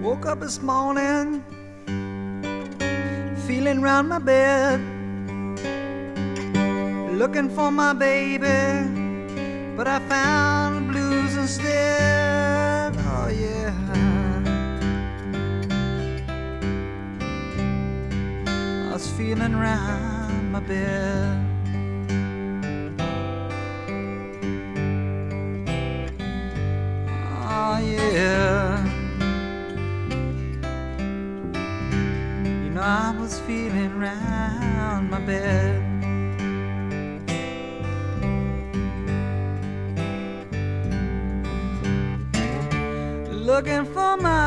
Woke up this morning, feeling round my bed, looking for my baby, but I found the blues instead. Oh yeah, I was feeling round my bed. Oh yeah, you know I was feeling round my bed. Looking for my